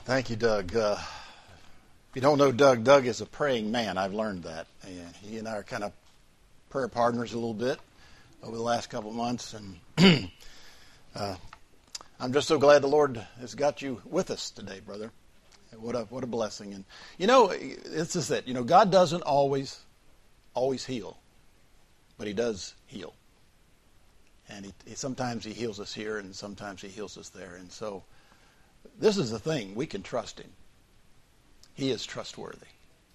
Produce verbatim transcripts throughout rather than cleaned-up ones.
Thank you, Doug. Uh, if you don't know Doug, Doug is a praying man. I've learned that. And he and I are kind of prayer partners a little bit over the last couple of months. And uh, I'm just so glad the Lord has got you with us today, brother. What a what a blessing. And, you know, it's just that, you know, God doesn't always, always heal, but he does heal. And he, he sometimes he heals us here, and sometimes he heals us there. And so this is the thing. We can trust him. He is trustworthy.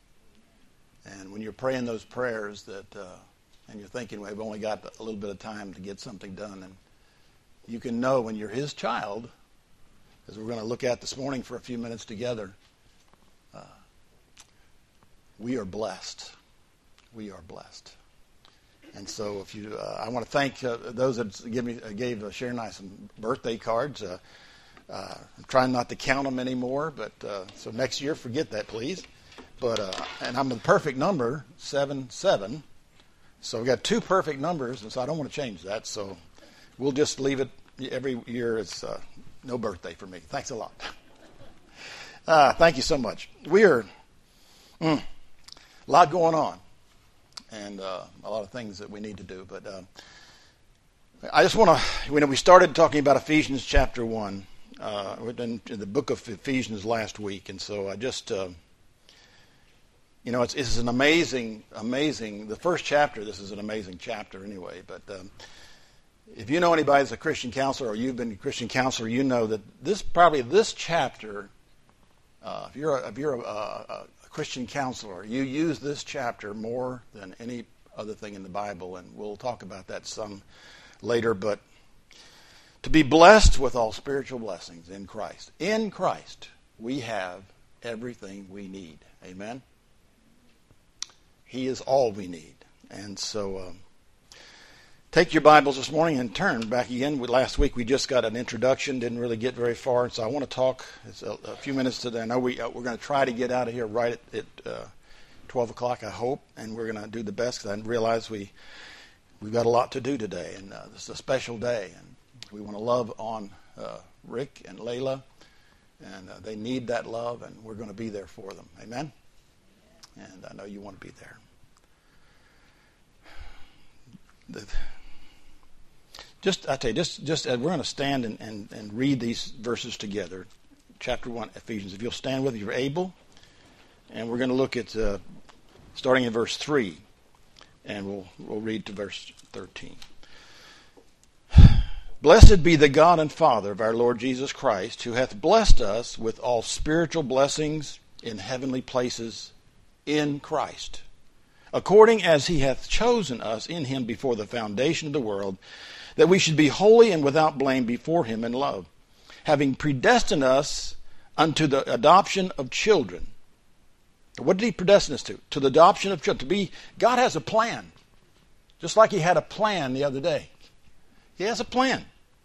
And when you're praying those prayers that, uh, and you're thinking, well, we've only got a little bit of time to get something done, and you can know when you're his child, as we're going to look at this morning for a few minutes together, uh, we are blessed. We are blessed. And so, if you, uh, I want to thank uh, those that give me, uh, gave uh, Sharon and I some birthday cards. Uh, uh, I'm trying not to count them anymore, but uh, so next year, forget that, please. But uh, and I'm the perfect number, seven seven. So we got two perfect numbers, and so I don't want to change that. So we'll just leave it every year. It's uh, no birthday for me. Thanks a lot. Uh, thank you so much. We are mm, a lot going on. And uh, a lot of things that we need to do. But uh, I just want to, you know, we started talking about Ephesians chapter one, uh, in, in the book of Ephesians last week. And so I just, uh, you know, it's, it's an amazing, amazing, the first chapter, this is an amazing chapter anyway. But um, if you know anybody that's a Christian counselor, or you've been a Christian counselor, you know that this, probably this chapter, uh, if you're, a, if you're a, a, a Christian counselor, you use this chapter more than any other thing in the Bible, and we'll talk about that some later. But to be blessed with all spiritual blessings in Christ. In Christ, we have everything we need. Amen? He is all we need. And so um, take your Bibles this morning and turn back again. Last week we just got an introduction, didn't really get very far, and so I want to talk it's a, a few minutes today. I know we, uh, we're going to try to get out of here right at, at uh, twelve o'clock, I hope, and we're going to do the best, because I realize we, we've got a lot to do today, and uh, this is a special day, and we want to love on uh, Rick and Layla, and uh, they need that love, and we're going to be there for them. Amen? And I know you want to be there. The, Just, I tell you, just, just uh, we're going to stand and, and, and read these verses together. Chapter one, Ephesians. If you'll stand with me, if you're able. And we're going to look at, uh, starting in verse three, and we'll, we'll read to verse thirteen. Blessed be the God and Father of our Lord Jesus Christ, who hath blessed us with all spiritual blessings in heavenly places in Christ, according as he hath chosen us in him before the foundation of the world, that we should be holy and without blame before him in love, having predestined us unto the adoption of children. What did he predestine us to? To the adoption of children. To be, God has a plan. Just like he had a plan the other day. He has a plan.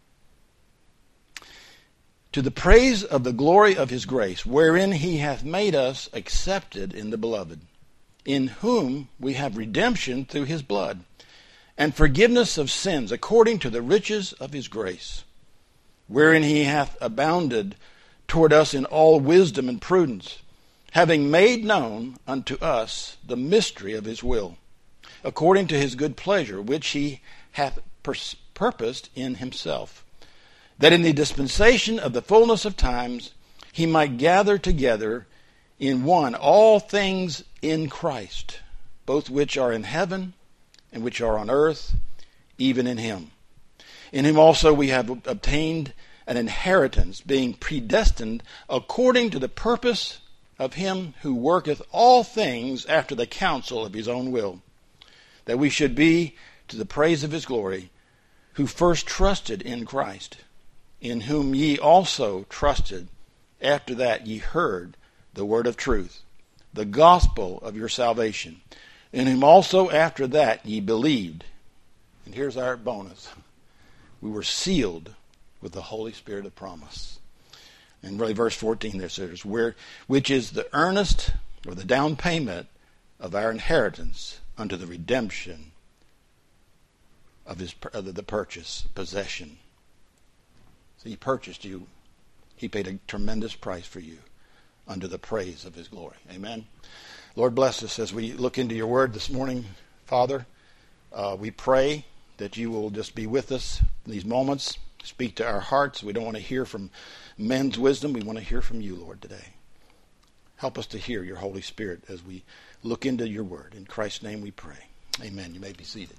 To the praise of the glory of his grace, wherein he hath made us accepted in the beloved, in whom we have redemption through his blood, and forgiveness of sins according to the riches of his grace, wherein he hath abounded toward us in all wisdom and prudence, having made known unto us the mystery of his will, according to his good pleasure, which he hath pers- purposed in himself, that in the dispensation of the fullness of times he might gather together in one all things in Christ, both which are in heaven and which are on earth, even in him. In him also we have obtained an inheritance, being predestined according to the purpose of him who worketh all things after the counsel of his own will, that we should be to the praise of his glory, who first trusted in Christ, in whom ye also trusted after that ye heard the word of truth, the gospel of your salvation, in whom also after that ye believed. And here's our bonus. We were sealed with the Holy Spirit of promise. And really verse fourteen there says, where, which is the earnest or the down payment of our inheritance unto the redemption of his of the purchase, possession. So he purchased you. He paid a tremendous price for you. unto the praise of his glory. Amen. Lord, bless us as we look into your word this morning, Father. Uh, we pray that you will just be with us in these moments, speak to our hearts. We don't want to hear from men's wisdom. We want to hear from you, Lord, today. Help us to hear your Holy Spirit as we look into your word. In Christ's name we pray. Amen. You may be seated.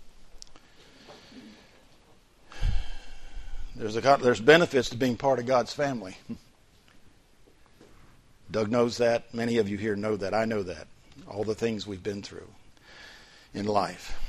There's a, there's benefits to being part of God's family. Doug knows that. Many of you here know that. I know that. All the things we've been through in life.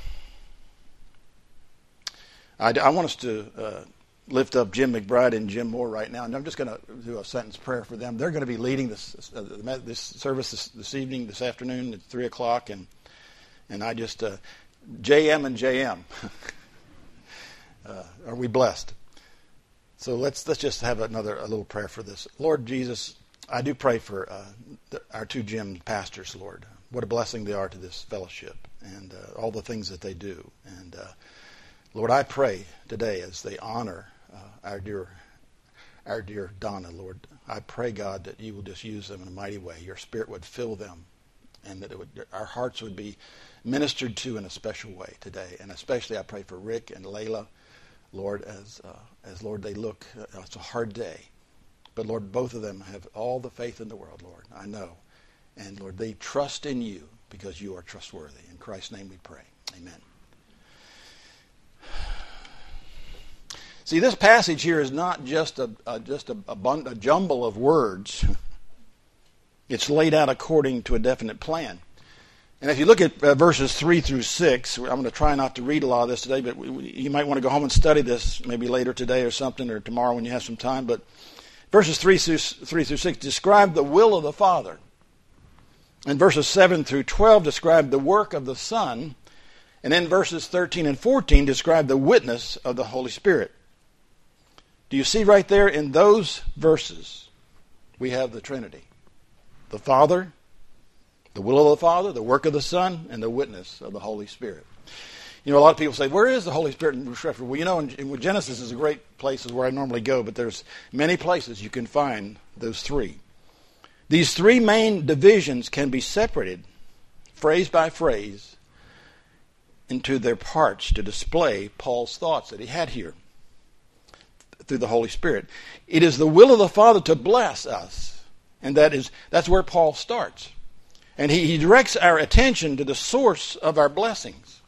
I, I want us to uh, lift up Jim McBride and Jim Moore right now, and I'm just going to do a sentence prayer for them. They're going to be leading this uh, this service this, this evening, this afternoon at three o'clock, and and I just uh, J M and J M. uh, are we blessed? So let's let's just have another a little prayer for this. Lord Jesus, I do pray for uh, the, our two Jim pastors, Lord. What a blessing they are to this fellowship and uh, all the things that they do. And uh, Lord, I pray today as they honor uh, our dear our dear Donna, Lord, I pray, God, that you will just use them in a mighty way. Your Spirit would fill them, and that it would, our hearts would be ministered to in a special way today. And especially I pray for Rick and Layla, Lord, as uh, as Lord they look. Uh, it's a hard day, but Lord, both of them have all the faith in the world, Lord. I know, and Lord, they trust in you because you are trustworthy. In Christ's name we pray. Amen. See, this passage here is not just a, a just a, a, bun- a jumble of words. It's laid out according to a definite plan. And if you look at uh, verses three through six, I'm going to try not to read a lot of this today, but we, we, you might want to go home and study this maybe later today or something, or tomorrow when you have some time. But verses three through, three through six describe the will of the Father. And verses seven through twelve describe the work of the Son. And then verses thirteen and fourteen describe the witness of the Holy Spirit. Do you see right there in those verses, we have the Trinity. The Father, the will of the Father, the work of the Son, and the witness of the Holy Spirit. You know, a lot of people say, where is the Holy Spirit in Scripture? Well, you know, in, in Genesis is a great place where I normally go, but there's many places you can find those three. These three main divisions can be separated, phrase by phrase, into their parts to display Paul's thoughts that he had here through the Holy Spirit. It is the will of the Father to bless us, and that is that's where Paul starts. And he, he directs our attention to the source of our blessings.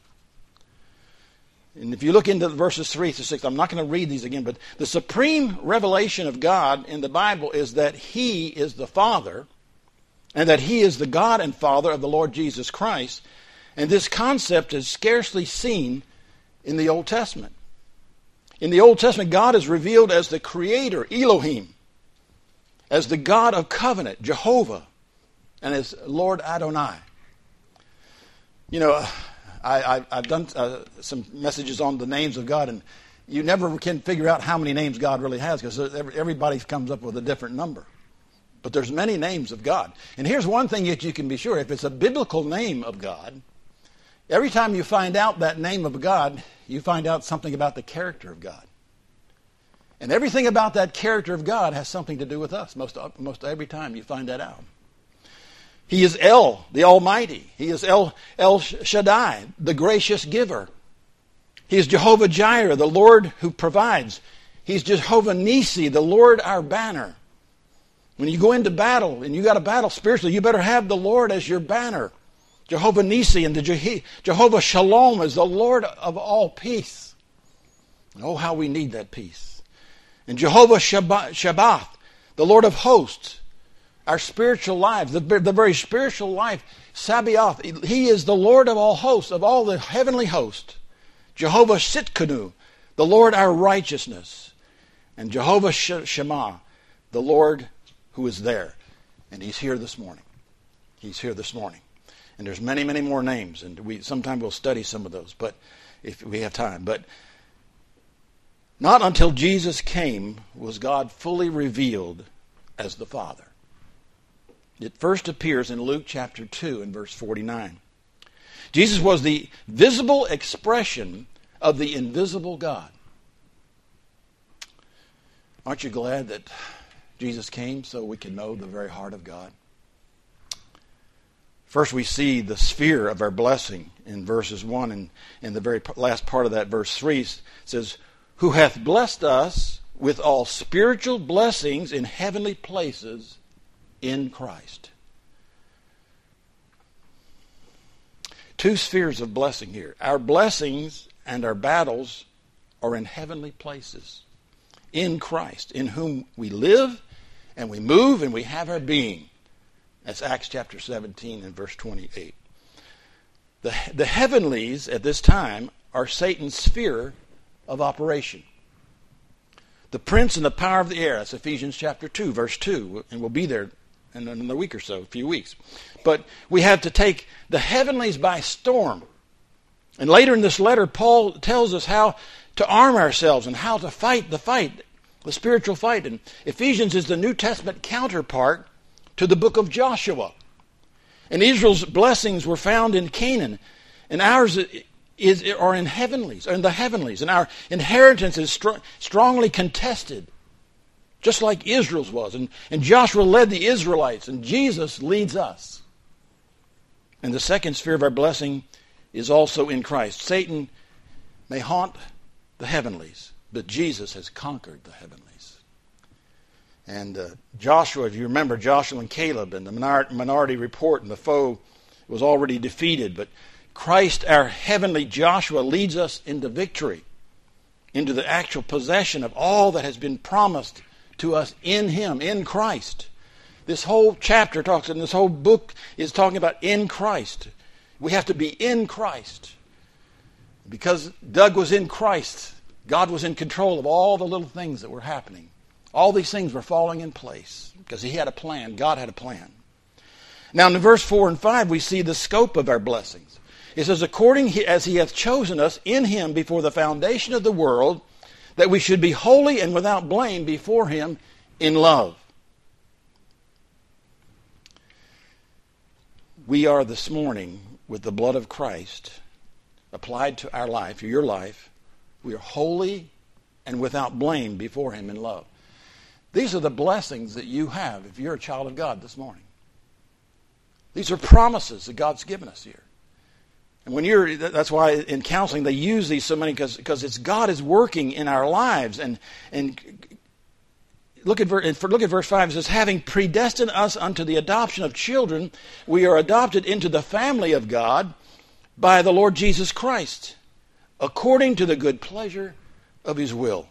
And if you look into verses three to six, I'm not going to read these again, but the supreme revelation of God in the Bible is that he is the Father, and that he is the God and Father of the Lord Jesus Christ. And this concept is scarcely seen in the Old Testament. In the Old Testament, God is revealed as the Creator, Elohim, as the God of covenant, Jehovah, and as Lord Adonai. You know, I, I, I've done uh, some messages on the names of God, and you never can figure out how many names God really has, because everybody comes up with a different number. But there's many names of God. And here's one thing that you can be sure. If it's a biblical name of God, every time you find out that name of God, you find out something about the character of God. And everything about that character of God has something to do with us, most, most every time you find that out. He is El, the Almighty. He is El, El Shaddai, the gracious giver. He is Jehovah Jireh, the Lord who provides. He's Jehovah Nisi, the Lord our banner. When you go into battle, and you got a battle spiritually, you better have the Lord as your banner. Jehovah Nisi and the Je- Jehovah Shalom is the Lord of all peace. Oh, how we need that peace. And Jehovah Shabbath, the Lord of hosts, our spiritual lives, the, the very spiritual life, Sabaoth, he is the Lord of all hosts, of all the heavenly host. Jehovah Sitkanu, the Lord our righteousness. And Jehovah Shema, the Lord who is there. And he's here this morning. He's here this morning. And there's many, many more names, and we sometime we'll study some of those, but if we have time. But not until Jesus came was God fully revealed as the Father. It first appears in Luke chapter two and verse forty-nine. Jesus was the visible expression of the invisible God. Aren't you glad that Jesus came so we can know the very heart of God. First, we see the sphere of our blessing in verses one, and in the very last part of that, verse three, says, who hath blessed us with all spiritual blessings in heavenly places in Christ. Two spheres of blessing here. Our blessings and our battles are in heavenly places in Christ, in whom we live and we move and we have our being. That's Acts chapter seventeen and verse twenty-eight. The, the heavenlies at this time are Satan's sphere of operation. The prince and the power of the air, that's Ephesians chapter two, verse two, and we'll be there in another week or so, a few weeks. But we have to take the heavenlies by storm. And later in this letter, Paul tells us how to arm ourselves and how to fight the fight, the spiritual fight. And Ephesians is the New Testament counterpart to the book of Joshua. And Israel's blessings were found in Canaan, and ours is, are in heavenlies, are in the heavenlies. And our inheritance is str- strongly contested, just like Israel's was. And, and Joshua led the Israelites, and Jesus leads us. And the second sphere of our blessing is also in Christ. Satan may haunt the heavenlies, but Jesus has conquered the heavenlies. And uh, Joshua, if you remember, Joshua and Caleb and the minority report, and the foe was already defeated. But Christ, our heavenly Joshua, leads us into victory, into the actual possession of all that has been promised to us in Him, in Christ. This whole chapter talks, and this whole book is talking about in Christ. We have to be in Christ. Because Doug was in Christ, God was in control of all the little things that were happening. All these things were falling in place because He had a plan. God had a plan. Now in verse four and five, we see the scope of our blessings. It says, according as He hath chosen us in Him before the foundation of the world, that we should be holy and without blame before Him in love. We are this morning, with the blood of Christ applied to our life, your life, we are holy and without blame before Him in love. These are the blessings that you have if you're a child of God this morning. These are promises that God's given us here. And when you're, that's why in counseling they use these so many, because because it's God is working in our lives. And and look at look at verse five. It says, having predestined us unto the adoption of children, we are adopted into the family of God by the Lord Jesus Christ, according to the good pleasure of His will.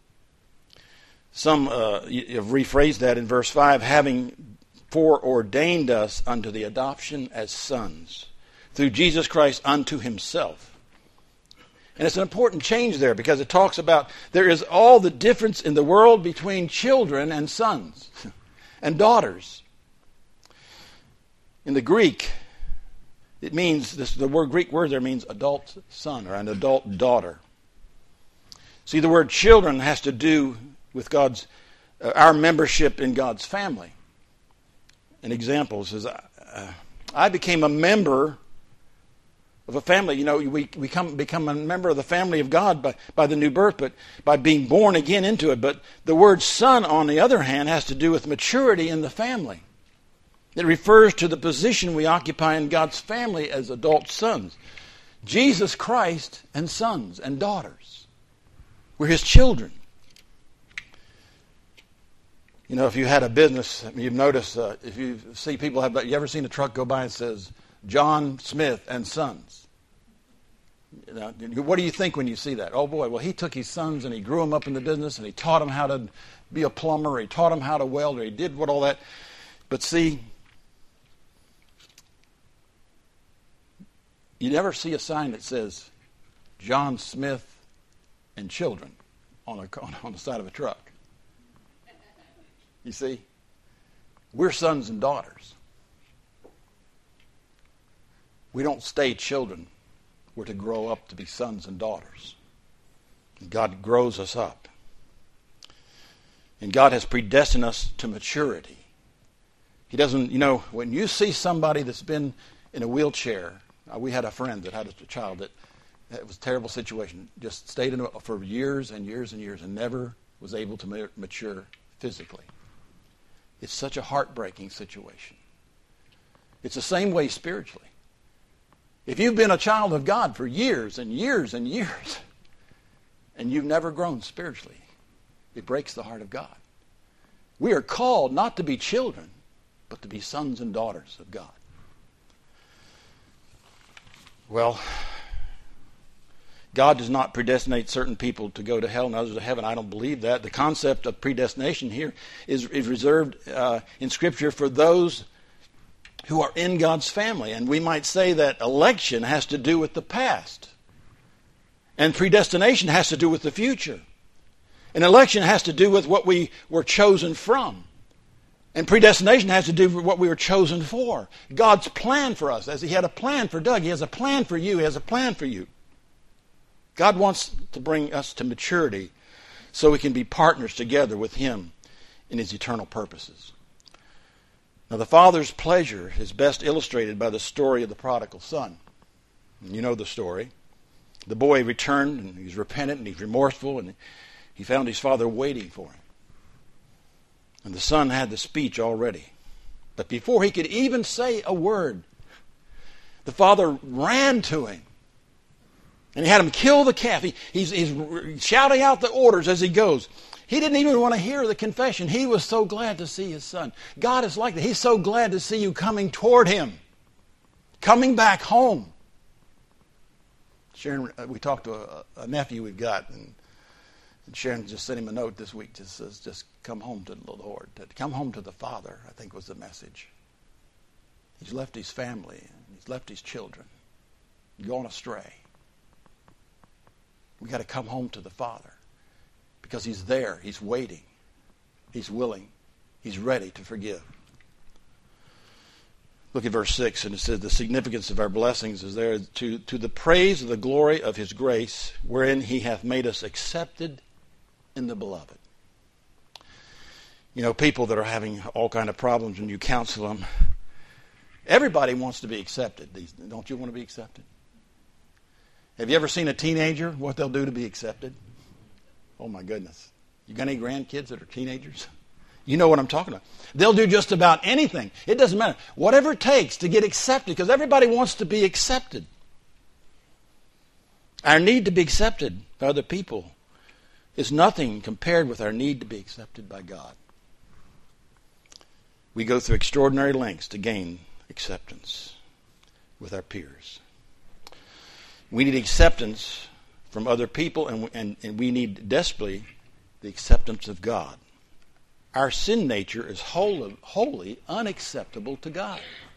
Some uh, have rephrased that in verse five, having foreordained us unto the adoption as sons, through Jesus Christ unto Himself. And it's an important change there, because it talks about there is all the difference in the world between children and sons and daughters. In the Greek, it means, this, the word Greek word there means adult son or an adult daughter. See, the word children has to do with God's, uh, our membership in God's family. An example says, uh, I became a member of a family. You know, we, we come, become a member of the family of God by, by the new birth, but by being born again into it. But the word son, on the other hand, has to do with maturity in the family. It refers to the position we occupy in God's family as adult sons. Jesus Christ and sons and daughters. We're His children. You know, if you had a business, you've noticed, uh, if you see people have, you ever seen a truck go by and says, John Smith and Sons? You know, what do you think when you see that? Oh boy, well he took his sons and he grew them up in the business and he taught them how to be a plumber, he taught them how to weld, or he did what all that. But see, you never see a sign that says John Smith and children on a, on the side of a truck. You see, we're sons and daughters. We don't stay children. We're to grow up to be sons and daughters. And God grows us up. And God has predestined us to maturity. He doesn't, you know, when you see somebody that's been in a wheelchair, uh, we had a friend that had a child that, it was a terrible situation, just stayed in a, for years and years and years and never was able to mature physically. It's such a heartbreaking situation. It's the same way spiritually. If you've been a child of God for years and years and years, and you've never grown spiritually, it breaks the heart of God. We are called not to be children, but to be sons and daughters of God. Well, God does not predestinate certain people to go to hell and others to heaven. I don't believe that. The concept of predestination here is, is reserved uh, in Scripture for those who are in God's family. And we might say that election has to do with the past. And predestination has to do with the future. And election has to do with what we were chosen from. And predestination has to do with what we were chosen for. God's plan for us. As He had a plan for Doug, He has a plan for you. He has a plan for you. God wants to bring us to maturity so we can be partners together with Him in His eternal purposes. Now, the Father's pleasure is best illustrated by the story of the prodigal son. You know the story. The boy returned, and he's repentant, and he's remorseful, and he found his father waiting for him. And the son had the speech already. But before he could even say a word, the father ran to him. And he had him kill the calf. He, he's, he's shouting out the orders as he goes. He didn't even want to hear the confession. He was so glad to see his son. God is like that. He's so glad to see you coming toward Him. Coming back home. Sharon, we talked to a, a nephew we've got, and, and Sharon just sent him a note this week that says, just come home to the Lord. Come home to the Father, I think was the message. He's left his family. He's left his children. Gone astray. We've got to come home to the Father. Because He's there. He's waiting. He's willing. He's ready to forgive. Look at verse six, and it says, the significance of our blessings is there to, to the praise of the glory of His grace, wherein He hath made us accepted in the Beloved. You know, people that are having all kind of problems, when you counsel them, everybody wants to be accepted. Don't you want to be accepted? Have you ever seen a teenager, what they'll do to be accepted? Oh my goodness. You got any grandkids that are teenagers? You know what I'm talking about. They'll do just about anything. It doesn't matter. Whatever it takes to get accepted, because everybody wants to be accepted. Our need to be accepted by other people is nothing compared with our need to be accepted by God. We go through extraordinary lengths to gain acceptance with our peers. We need acceptance from other people, and, and, and we need desperately the acceptance of God. Our sin nature is wholly, wholly unacceptable to God.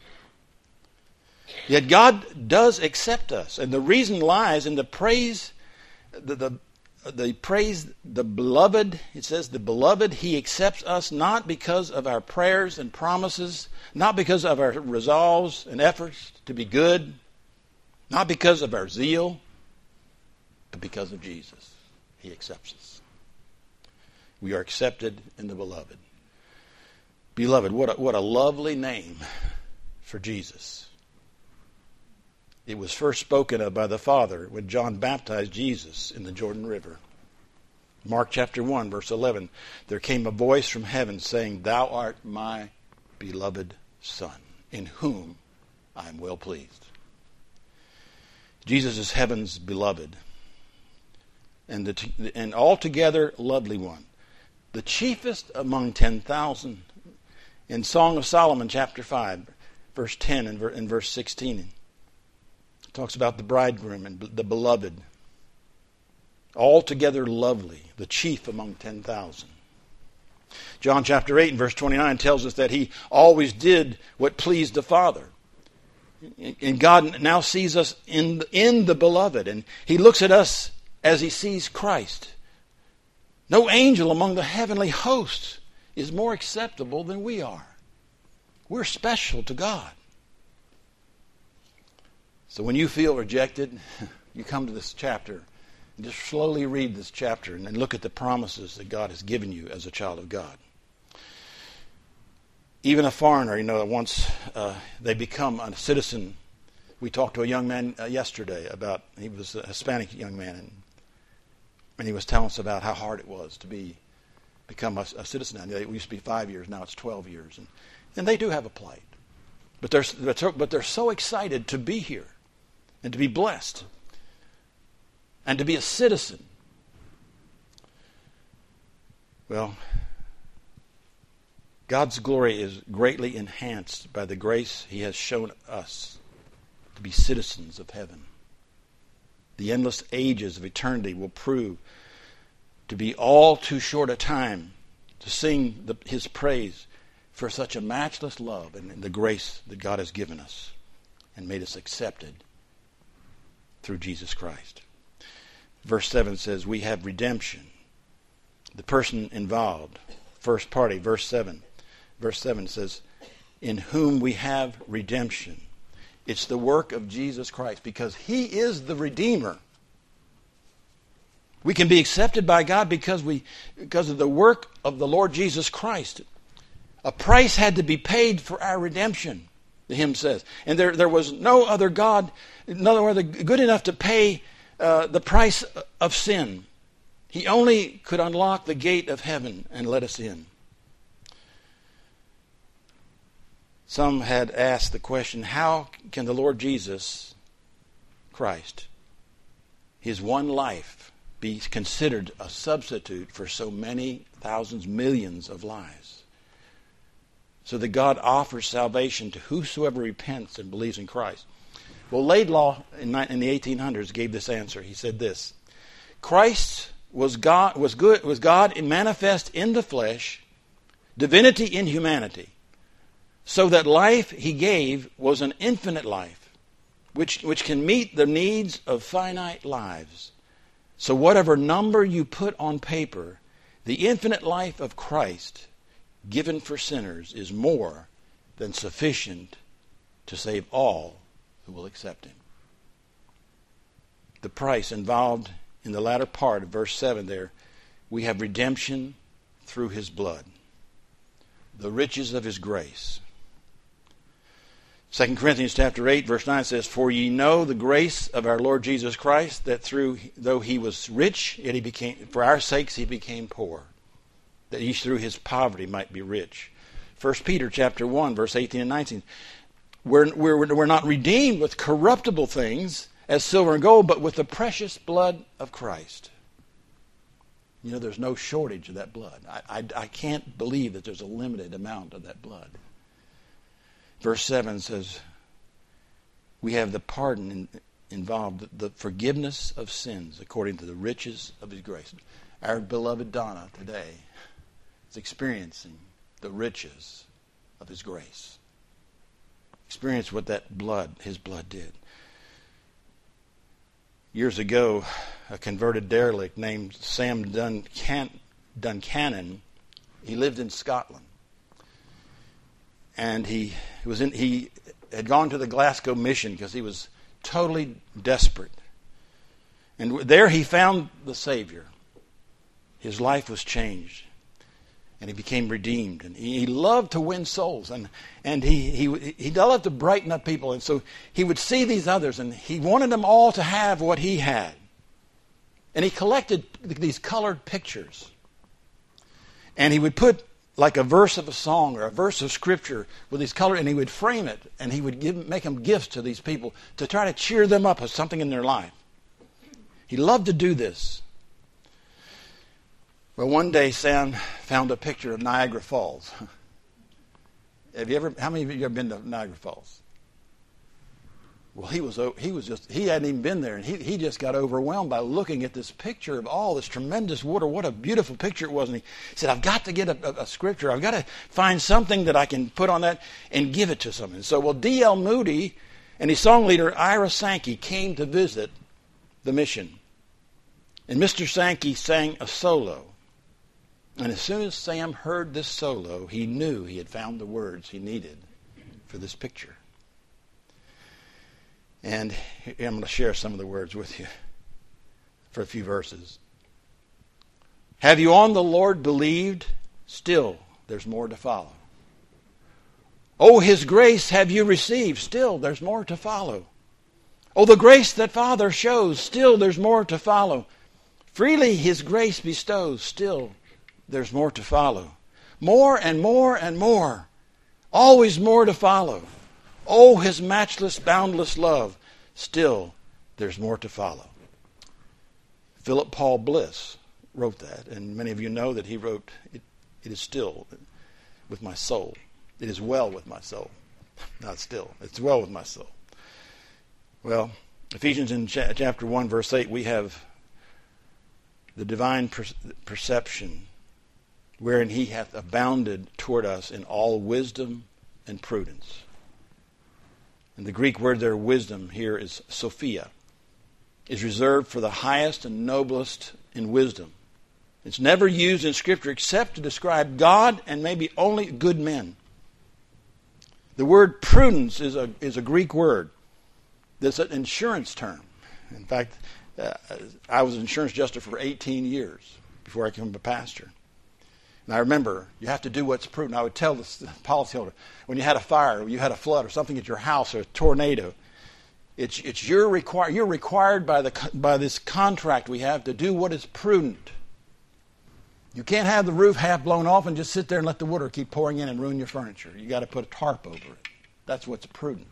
Yet God does accept us, and the reason lies in the praise, the, the, the praise, the beloved. It says the beloved. He accepts us not because of our prayers and promises, not because of our resolves and efforts to be good, not because of our zeal, but because of Jesus. He accepts us. We are accepted in the Beloved. Beloved, what a, what a lovely name for Jesus. It was first spoken of by the Father when John baptized Jesus in the Jordan River. Mark chapter one, verse eleven. There came a voice from heaven saying, Thou art my beloved Son, in whom I am well pleased. Jesus is heaven's beloved, and the and altogether lovely one, the chiefest among ten thousand. In Song of Solomon, chapter five, verse ten and, and verse sixteen, it talks about the bridegroom and the beloved, altogether lovely, the chief among ten thousand. John chapter eight and verse twenty-nine tells us that he always did what pleased the Father. And God now sees us in, in the beloved, and He looks at us as He sees Christ. No angel among the heavenly hosts is more acceptable than we are. We're special to God. So when you feel rejected, you come to this chapter and just slowly read this chapter and then look at the promises that God has given you as a child of God. Even a foreigner, you know, once uh, they become a citizen. We talked to a young man uh, yesterday about, he was a Hispanic young man, and, and he was telling us about how hard it was to be become a, a citizen. Now, it used to be five years, now it's twelve years. And, and they do have a plight. But they're, but they're so excited to be here and to be blessed and to be a citizen. Well, God's glory is greatly enhanced by the grace He has shown us to be citizens of heaven. The endless ages of eternity will prove to be all too short a time to sing the, His praise for such a matchless love and, and the grace that God has given us and made us accepted through Jesus Christ. Verse seven says, we have redemption. The person involved, first party, verse seven. Verse seven says, in whom we have redemption. It's the work of Jesus Christ because He is the Redeemer. We can be accepted by God because we because of the work of the Lord Jesus Christ. A price had to be paid for our redemption, the hymn says. And there, there was no other God, no other good enough to pay uh, the price of sin. He only could unlock the gate of heaven and let us in. Some had asked the question, how can the Lord Jesus Christ, His one life, be considered a substitute for so many thousands, millions of lives? So that God offers salvation to whosoever repents and believes in Christ. Well, Laidlaw in the eighteen hundreds gave this answer. He said this, Christ was God, was good, was God manifest in the flesh, divinity in humanity, so that life He gave was an infinite life, which, which can meet the needs of finite lives. So whatever number you put on paper, the infinite life of Christ given for sinners is more than sufficient to save all who will accept Him. The price involved in the latter part of verse seven there, we have redemption through His blood, the riches of His grace. Second Corinthians chapter eight, verse nine says, for ye know the grace of our Lord Jesus Christ, that through though He was rich, yet He became, for our sakes He became poor, that ye through His poverty might be rich. First Peter chapter one, verse eighteen and nineteen. We're, we're, we're not redeemed with corruptible things as silver and gold, but with the precious blood of Christ. You know, there's no shortage of that blood. I, I, I can't believe that there's a limited amount of that blood. Verse seven says, we have the pardon in, involved, the forgiveness of sins according to the riches of His grace. Our beloved Donna today is experiencing the riches of His grace. Experience what that blood, His blood did. Years ago, a converted derelict named Sam Duncan, Duncannon, he lived in Scotland. And he was in, he had gone to the Glasgow mission because he was totally desperate. And there he found the Savior. His life was changed. And he became redeemed. And he, he loved to win souls. And, and he, he, he loved to brighten up people. And so he would see these others. And he wanted them all to have what he had. And he collected these colored pictures. And he would put like a verse of a song or a verse of Scripture with these colors. And he would frame it. And he would give, make them gifts to these people to try to cheer them up with something in their life. He loved to do this. Well, one day Sam found a picture of Niagara Falls. Have you ever? How many of you have been to Niagara Falls? Well, he was he was just he hadn't even been there, and he he just got overwhelmed by looking at this picture of all this tremendous water. What a beautiful picture it was! And he said, "I've got to get a, a, a scripture. I've got to find something that I can put on that and give it to someone." So, well, D L Moody and his song leader Ira Sankey came to visit the mission, and Mister Sankey sang a solo. And as soon as Sam heard this solo, he knew he had found the words he needed for this picture. And I'm going to share some of the words with you for a few verses. Have you on the Lord believed? Still, there's more to follow. Oh, His grace have you received? Still, there's more to follow. Oh, the grace that Father shows? Still, there's more to follow. Freely His grace bestows? Still, there's more to follow. More and more and more. Always more to follow. Oh, his matchless, boundless love. Still, there's more to follow. Philip Paul Bliss wrote that, and many of you know that he wrote, it, it is still with my soul. It is well with my soul. Not still. It's well with my soul. Well, Ephesians in cha- chapter one, verse eight, we have the divine per- perception wherein he hath abounded toward us in all wisdom and prudence. And the Greek word there, wisdom, here is Sophia, is reserved for the highest and noblest in wisdom. It's never used in Scripture except to describe God and maybe only good men. The word prudence is a is a Greek word. That's an insurance term. In fact, uh, I was an insurance adjuster for eighteen years before I became a pastor. And I remember, you have to do what's prudent. I would tell the policyholder, when you had a fire, or you had a flood, or something at your house, or a tornado, it's it's your require you're required by the by this contract we have to do what is prudent. You can't have the roof half blown off and just sit there and let the water keep pouring in and ruin your furniture. You got to put a tarp over it. That's what's prudent.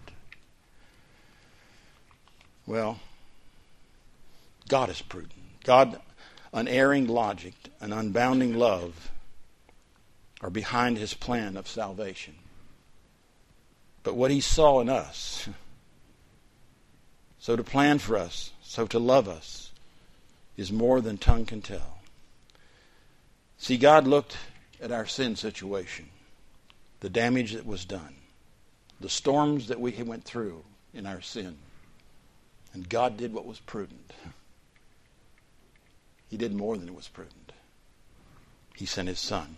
Well, God is prudent. God, unerring logic and unbounding love are behind his plan of salvation. But what he saw in us, so to plan for us, so to love us, is more than tongue can tell. See, God looked at our sin situation, the damage that was done, the storms that we went through in our sin, and God did what was prudent. He did more than it was prudent. He sent his Son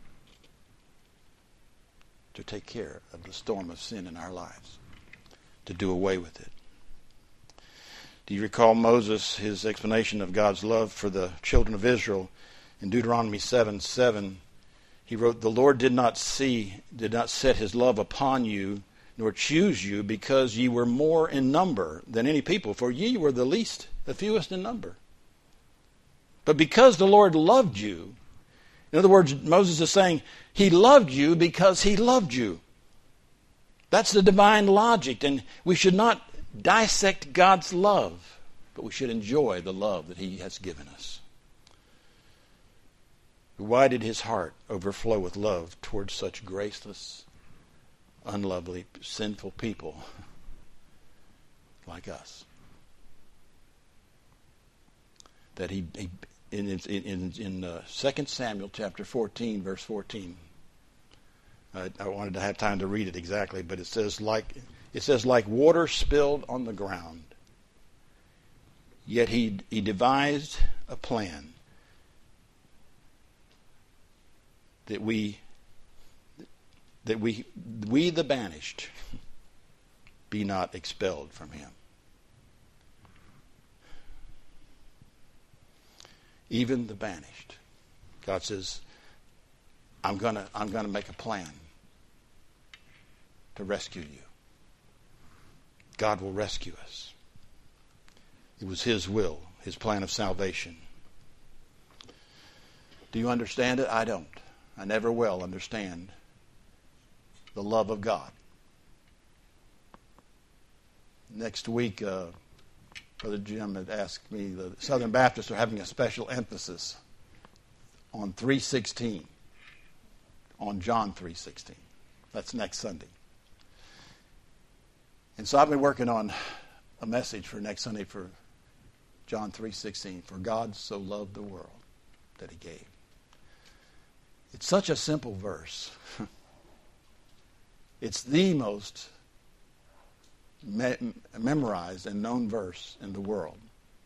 to take care of the storm of sin in our lives, to do away with it. Do you recall Moses, his explanation of God's love for the children of Israel? In Deuteronomy seven seven, he wrote, "The Lord did not see, did not set his love upon you, nor choose you, because ye were more in number than any people, for ye were the least, the fewest in number. But because the Lord loved you," in other words, Moses is saying, he loved you because he loved you. That's the divine logic, and we should not dissect God's love, but we should enjoy the love that he has given us. Why did his heart overflow with love towards such graceless, unlovely, sinful people like us? That he, he in in in uh, Second Samuel chapter fourteen, verse fourteen. I, I wanted to have time to read it exactly, but it says like it says like water spilled on the ground. Yet he he devised a plan that we that we we the banished be not expelled from him. Even the banished. God says, I'm gonna I'm gonna make a plan to rescue you. God will rescue us. It was his will, his plan of salvation. Do you understand it? I don't. I never will understand the love of God. Next week, uh, Brother Jim had asked me, the Southern Baptists are having a special emphasis on three sixteen, on John three sixteen. That's next Sunday. And so I've been working on a message for next Sunday for John three sixteen. For God so loved the world that he gave. It's such a simple verse. It's the most me- memorized and known verse in the world.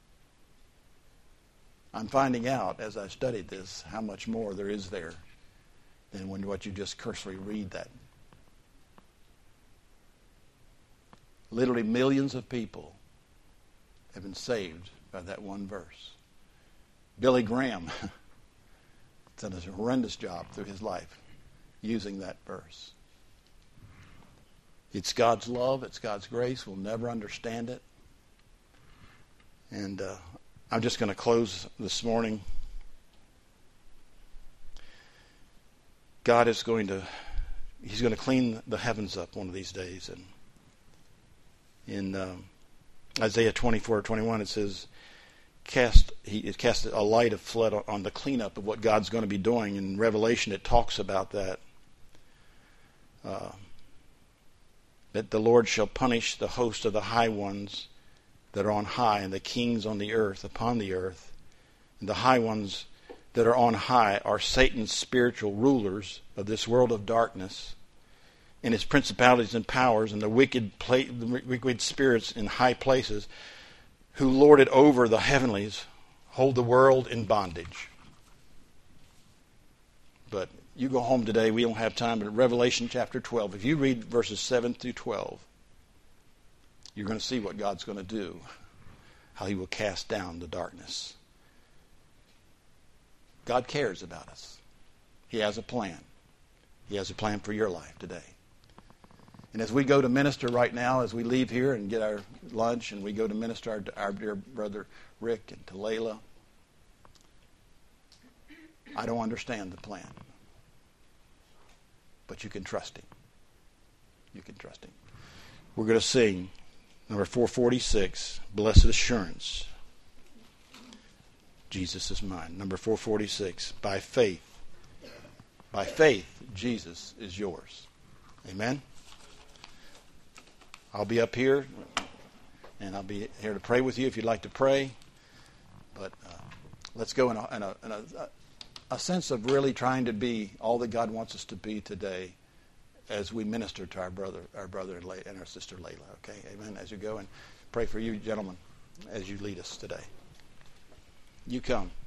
I'm finding out as I studied this how much more there is there than when what you just cursory read that. Literally millions of people have been saved by that one verse. Billy Graham done a horrendous job through his life using that verse. It's God's love. It's God's grace. We'll never understand it. And uh, I'm just going to close this morning God is going to, he's going to clean the heavens up one of these days. And in um, Isaiah twenty-four twenty-one, it says, cast he it cast a light of flood on the cleanup of what God's going to be doing. In Revelation, it talks about that. Uh, that the Lord shall punish the host of the high ones that are on high, and the kings on the earth, upon the earth. And the high ones that are on high are Satan's spiritual rulers of this world of darkness, and his principalities and powers, and the wicked, pla- the wicked spirits in high places, who lord it over the heavenlies, hold the world in bondage. But you go home today, we don't have time, but Revelation chapter twelve, if you read verses seven through twelve, you're going to see what God's going to do, how he will cast down the darkness. God cares about us. He has a plan. He has a plan for your life today. And as we go to minister right now, as we leave here and get our lunch, and we go to minister our, our dear brother Rick and to Layla, I don't understand the plan. But you can trust him. You can trust him. We're going to sing number four forty-six, Blessed Assurance. Jesus is mine. Number four forty-six, by faith. By faith, Jesus is yours. Amen? I'll be up here, and I'll be here to pray with you if you'd like to pray. But uh, let's go in, a, in, a, in a, a sense of really trying to be all that God wants us to be today as we minister to our brother, our brother and, Le- and our sister Layla. Okay, amen. As you go and pray for you, gentlemen, as you lead us today. You come.